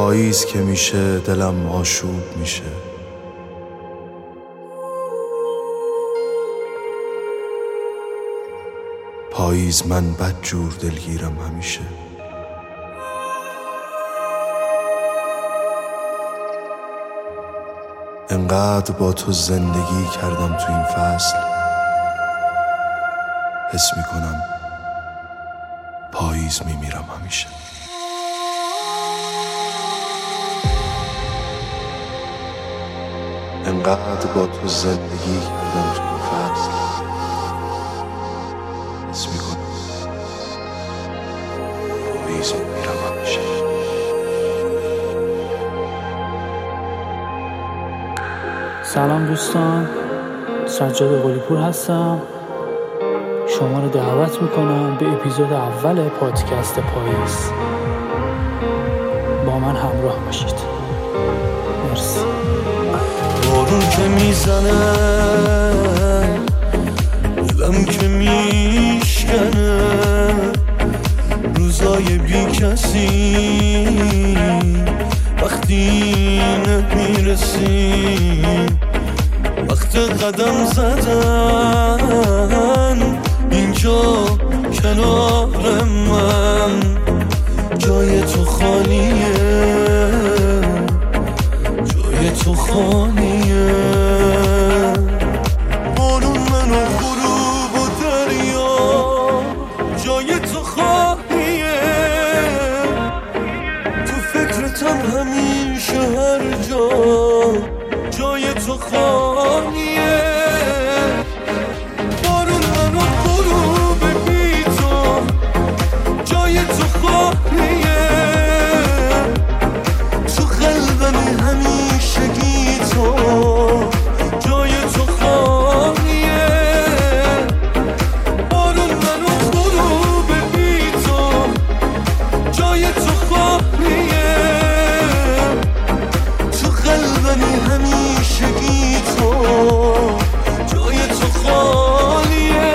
پاییز که میشه دلم آشوب میشه. پاییز من بدجور دلگیرم همیشه. انقدر با تو زندگی کردم تو این فصل، حس میکنم پاییز میمیرم همیشه. انقدر با تو زندگی کردم تو این فصل، حس میکنم پاییز میمیرم همیشه. سلام دوستان، سجاد قلی‌پور هستم. شما رو دعوت میکنم به اپیزود اول پادکست پاییز. با من همراه باشید. مرسی. بارون که میزنه دلم که میشکنه، روزای بی کسی وقتی نمیرسی، وقت قدم زدن اینجا کنار من، جای تو خالیه، جای تو خالیه. بارون من و غروب و دریا، جای تو خالیه. تو فکرتم همیشه هر جا، جای تو خالیه. بارون من و غروب بی تو، جای تو خالیه. تو قلبم همیشگی تو، جای تو خالیه. بارون من و غروب بی تو، جای تو خالیه. تو قلبم همیشگی تو، جای تو خالیه.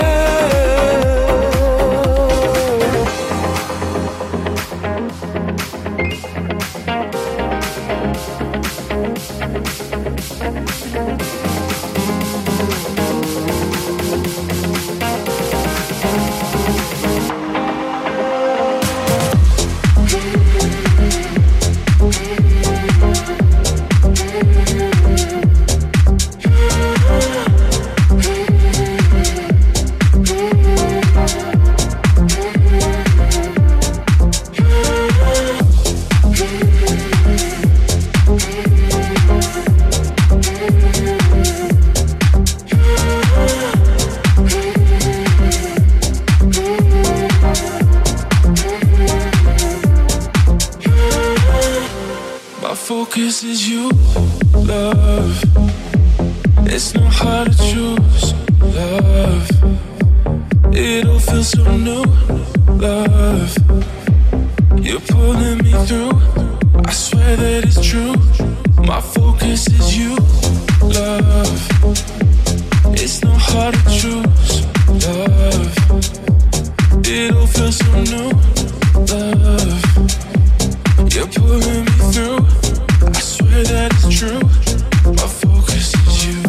Focus is you, love. It's not hard to choose, love. It all feels so new, love. You're pulling me through, I swear that it's true. My focus is you, love. It's not hard to choose, love. It all feels so new, love. You're pulling me through, I swear that it's true. My focus is you.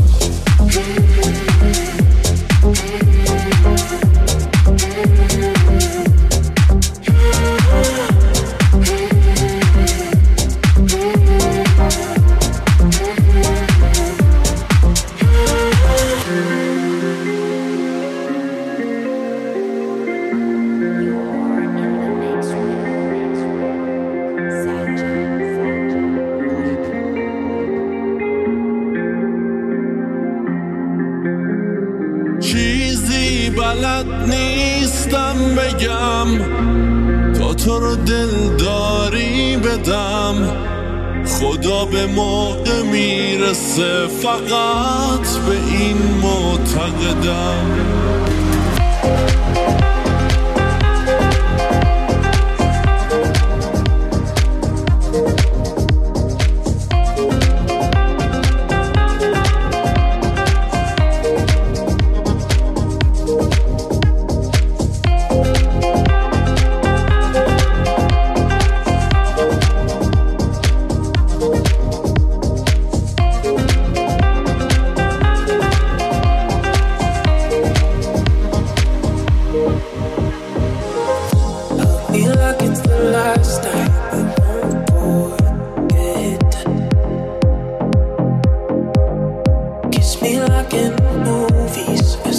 بلد نیستم بگم تا تو رو دلداری بدم، خدا به موقع میرسه فقط به این معتقدم.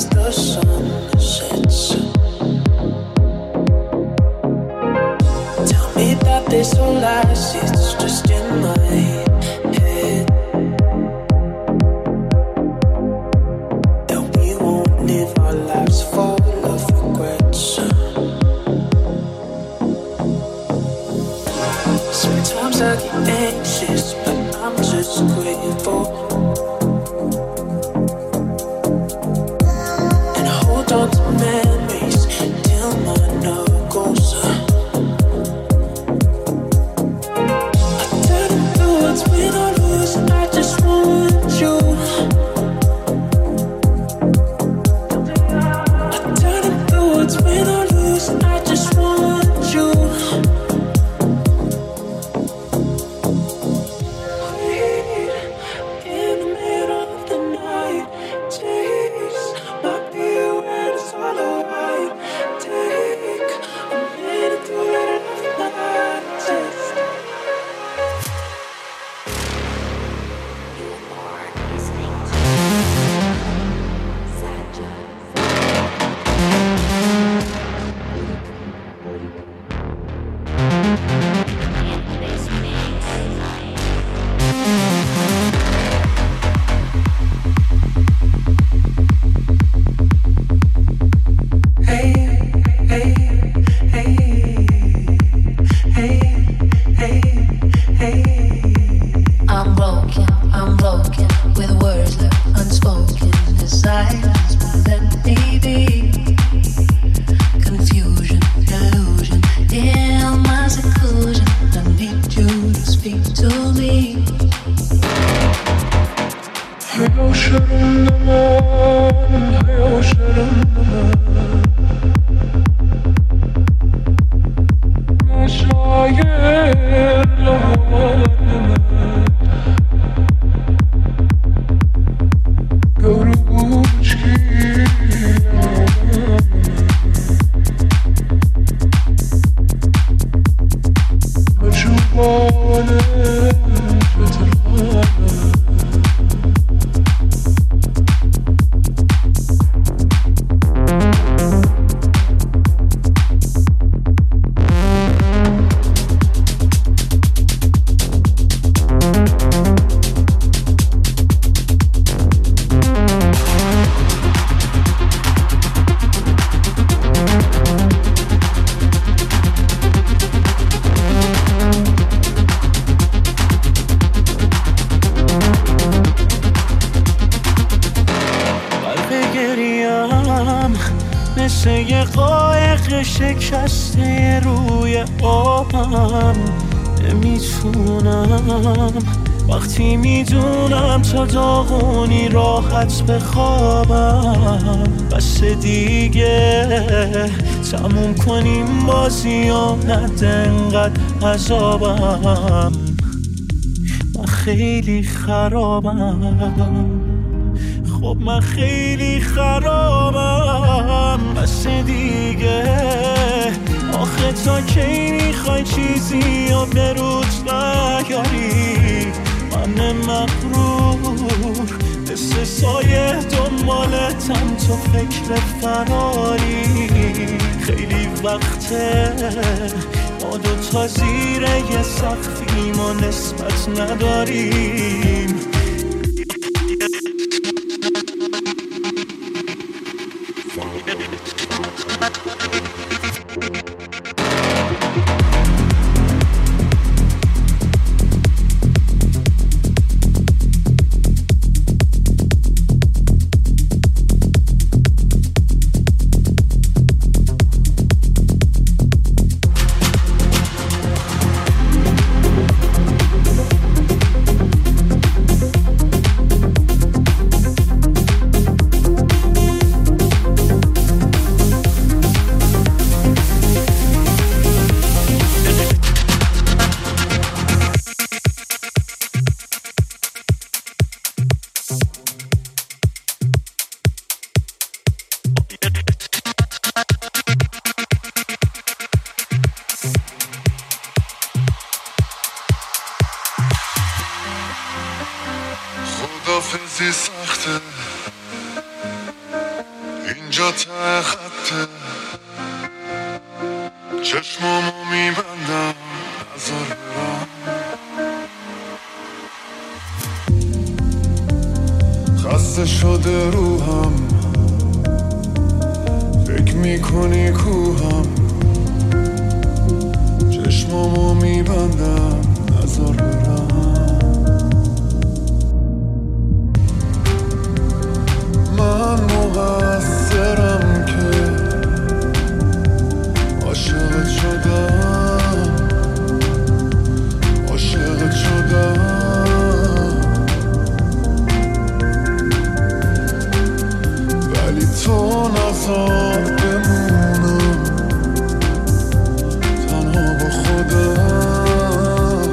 the sun sets. Tell me that this will last, it's just in my head. That we won't live our lives full of regrets. Sometimes I get anxious, but I'm just grateful. And I hold on to memories till my knuckles. I turn into what's when I lose, I just want you. I turn into what's when I lose, I just want you. شکسته روی آبم نمیتونم وقتی میدونم تا داغونی راحت بخوابم بس دیگه تموم کنیم بازی و نده انقدر عذابم من خیلی خرابم خب من خیلی خرابم بس دیگه آخه تا کی میخوای چیزی و به روت نیاری من مغرور مثل سایه دنبالتم تو فکر فراری خیلی وقته ما دوتا زیر یه سقفیم و نسبت نداریم خدافزی سخته اینجا ته خطه چشمامو میبندم نظر برم خسته شده روحم فکر میکنی کوهم چشمامو میبندم نظر برم من مقصرم که عاشقت شدم ولی تو نذار بمونم تنها با خودم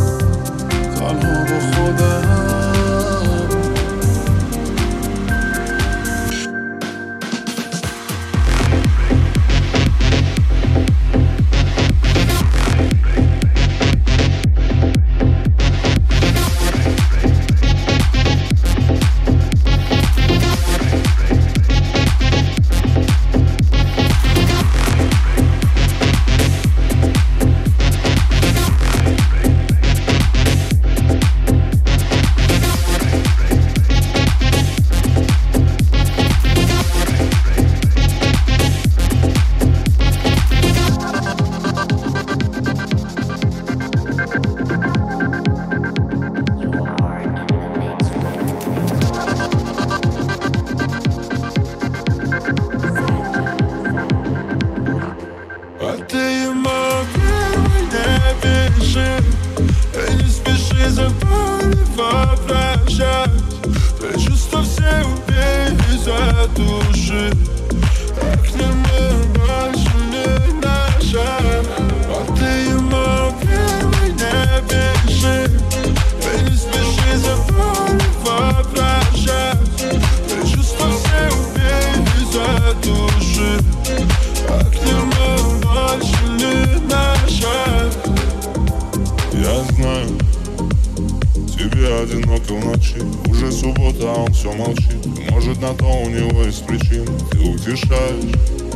одиноко в ночи. Уже суббота, а он все молчит. Может, на то у него есть причина. Ты утешаешь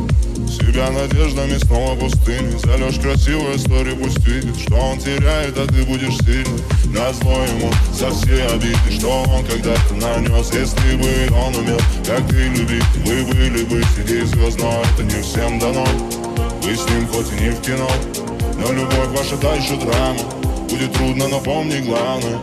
себя надеждами, снова пустыни. Зальешь красивую историю, пусть видит, что он теряет, а ты будешь сильный. Назло ему за все обиды, что он когда-то нанес. Если бы он умел, как ты любить, вы были бы среди звезд, но это не всем дано. Вы с ним хоть и не в кино, но любовь ваша дальше драма. Будет трудно, но помни главное.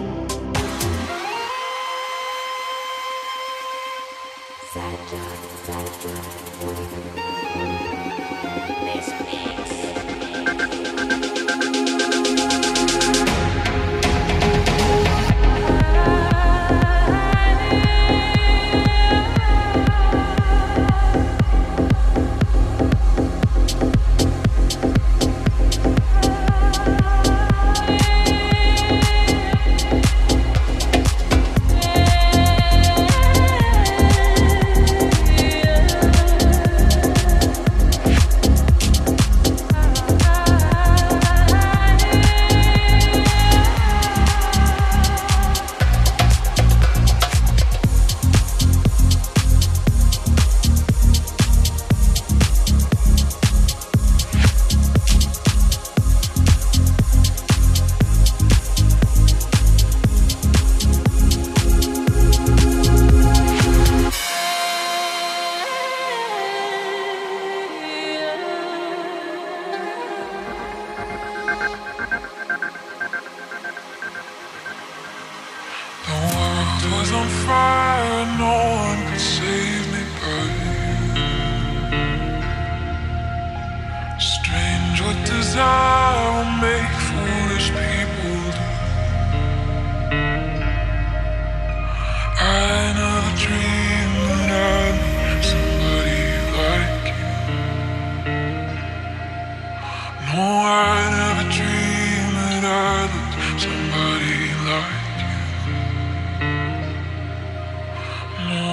No,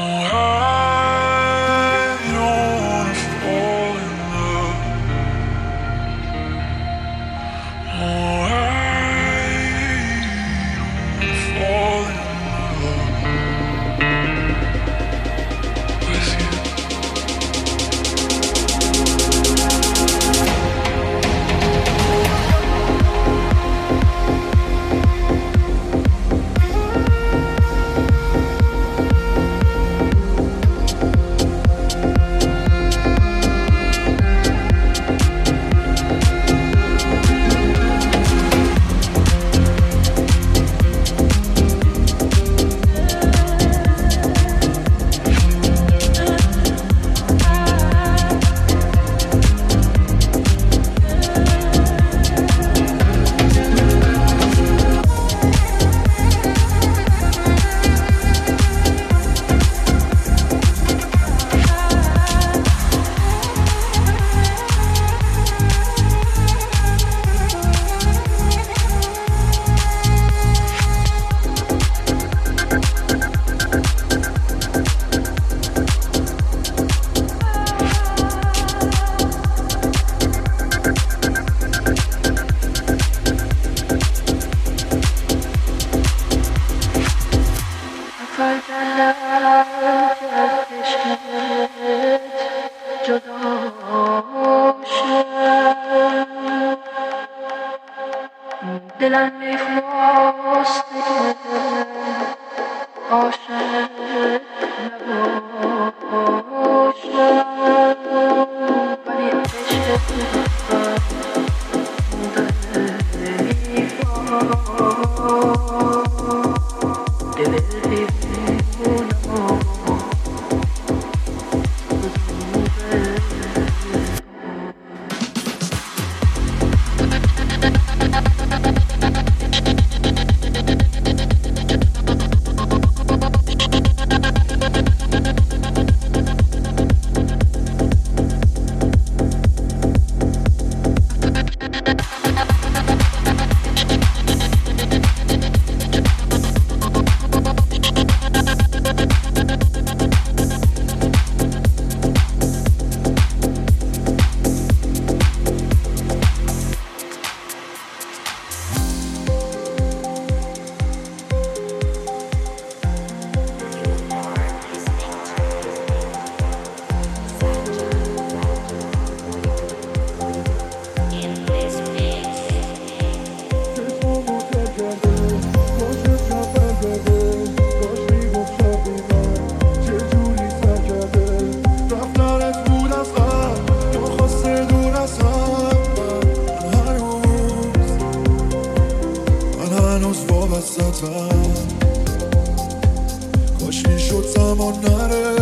کاش میشد زمان نره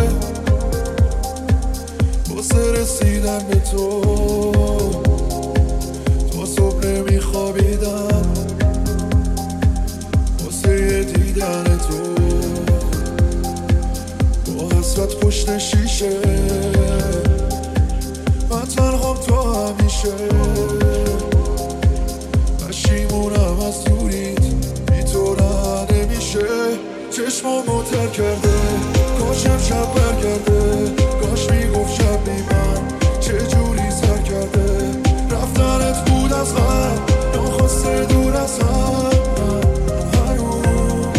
واسه رسیدن به تو تا صبح نمیخوابیدم واسه دیدن تو با حسرت پشت شیشه من تنهام تو همیشه پشیمونم از دوریت بی تو راه نمیشه چشمامو تر کرده کاشم شب برگرده کاش میگفت شب بی من چجوری سر کرده رفتنت بود از من ناخواسته دور از هم هر روز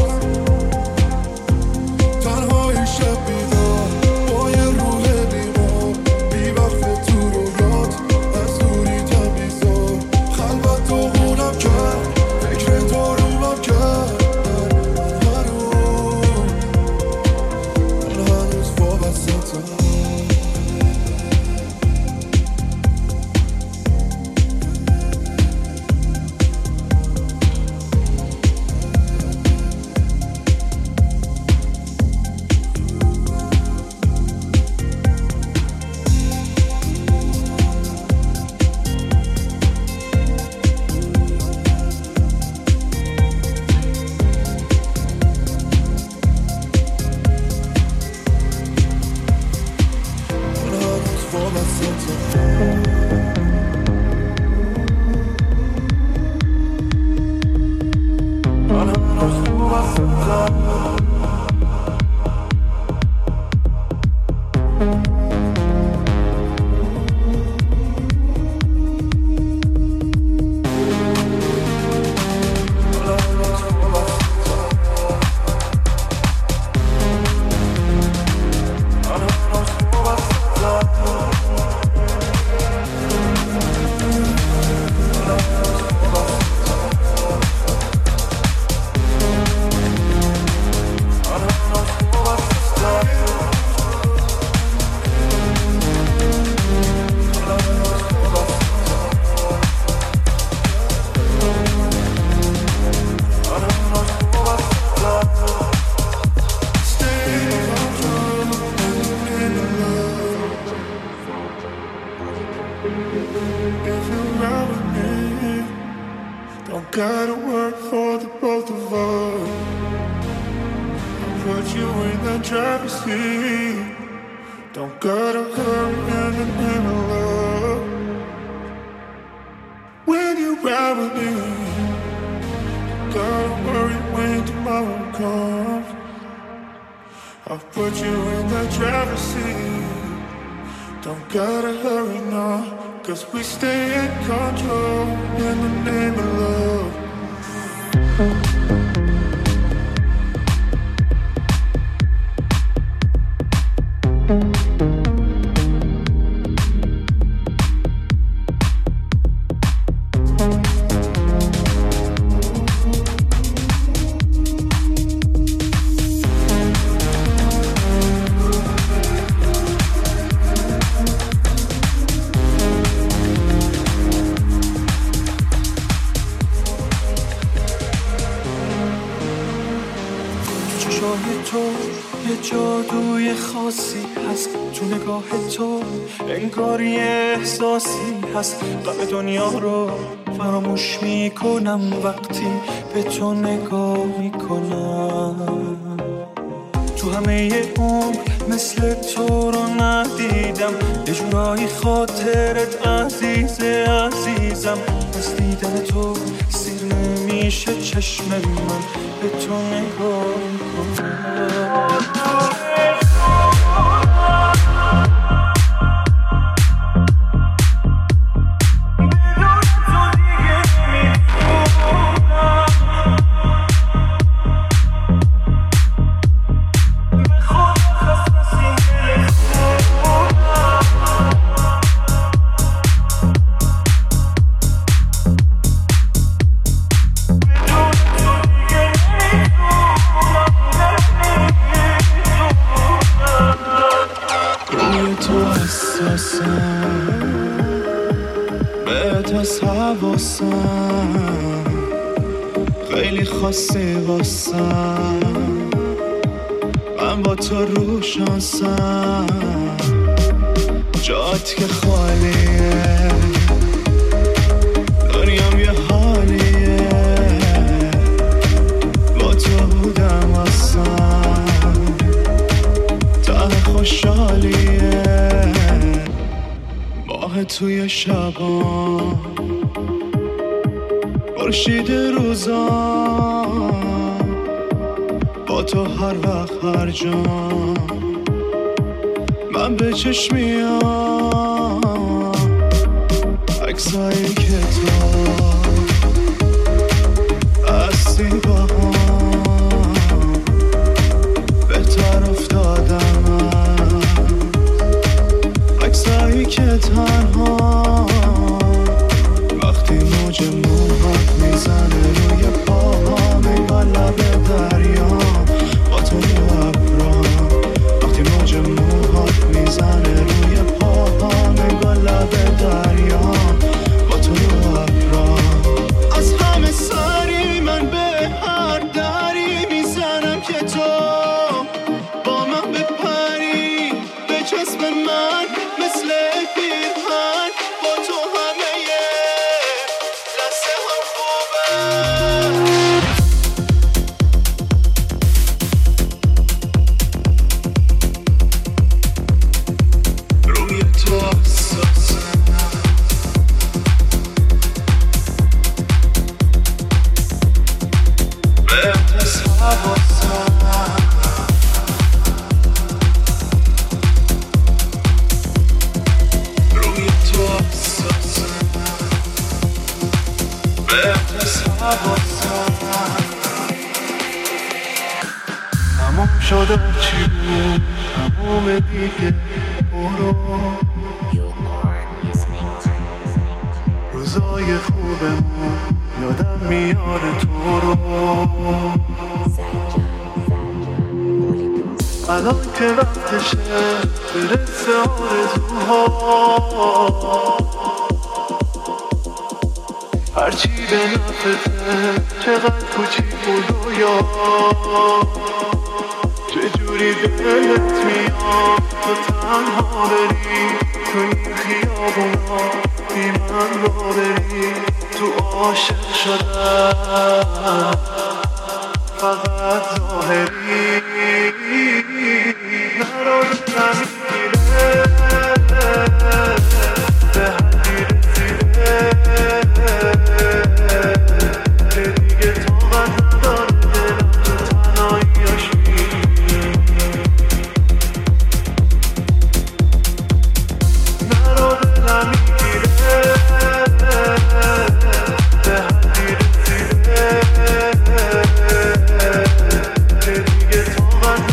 تنهایی شب بیدار با یه روح بیمار بی وقت تو رویات از دوری تمیزار خلوت تو خونم کرد فکر تو رومم کرد Gotta work for the both of us. I'll put you in the driver's seat. Don't gotta hurry in the name of love. When you ride with me, gotta worry when tomorrow comes. I'll put you in the driver's seat. Don't gotta hurry now. Cause we stay in control in the name of love. تو یه جادوی خاصی هست تو نگاه تو، انگار یه احساسی هست. غم دنیا رو فراموش میکنم وقتی به تو نگاه میکنم. تو همه عمر مثل تو رو ندیدم، یه جورایی خاطرت عزیزم. از دیدن تو سیر نمیشه چشم من، به تو نگاه میکنم. بهت از حواسم خیلی خاصی واسم، من با تو رو شانسم. جات که خالیه دنیام یه حالیه، با تو بودم واسم ته خوشحالیه. ماه توی شبان خورشید روزان، با تو هر وقت هر جا من به چشمیام. عکسای کتاب هستی با هم بهتر افتادم، عکسایی که تنها وقتی موج موهات میزنه روی پاهام، انگار لب دریا با تو رو ابرام. وقتی موج موهات میزنه روی پاهام، انگار لب دریا با تو رو ابرام. از همه سری من به هر دری میزنم که تو با من بپری، بچسب من مثل پیرهن. با تو همه لحظه هم خوبه. روی تو حساسم، بهت از حواسم روی تو حساسم، بهت از حواسم. تمام شده چی بود تمام دیگه، برو روزای خوبمون یادم میاد تو رو. الان که وقتشه برسه آرزوها، هرچی به نفته چقدر کوچیک بود رویا. چجوری دلت میاد تو تنها بری تو این خیابونا، بی من را بری. تو عاشق شدم فقط ظاهری، نرو نمیگیره به حدی رسیده که دیگه طاقت نداره دلم تو تنهاییاش میگیره. نرو دلم میگیره به حدی رسیده که دیگه طاقت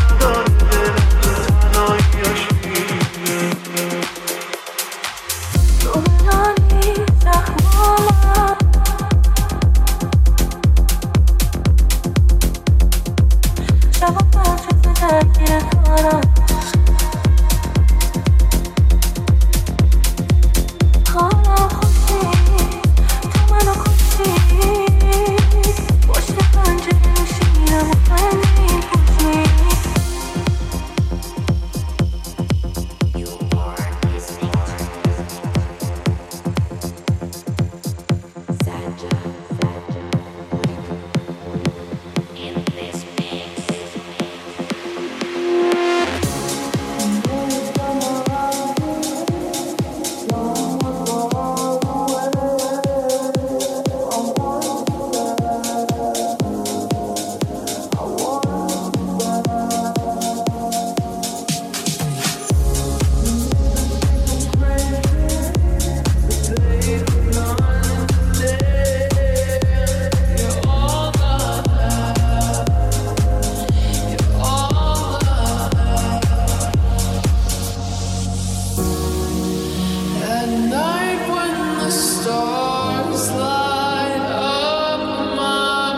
At night when the stars light up my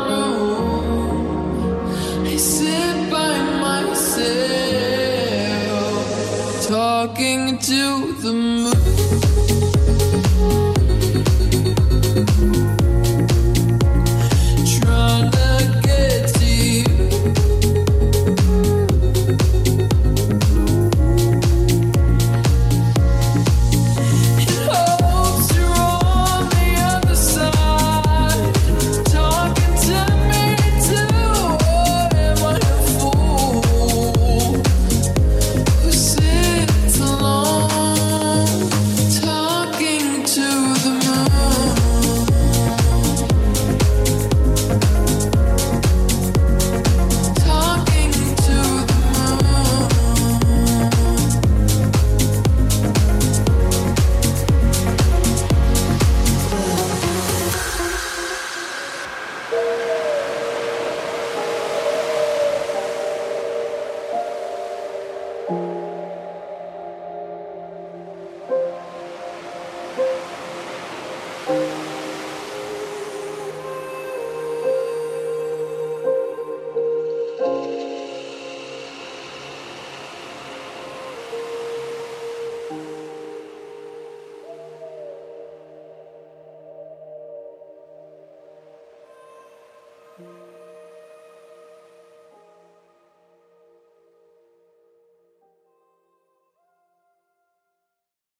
room, I sit by myself talking to the moon.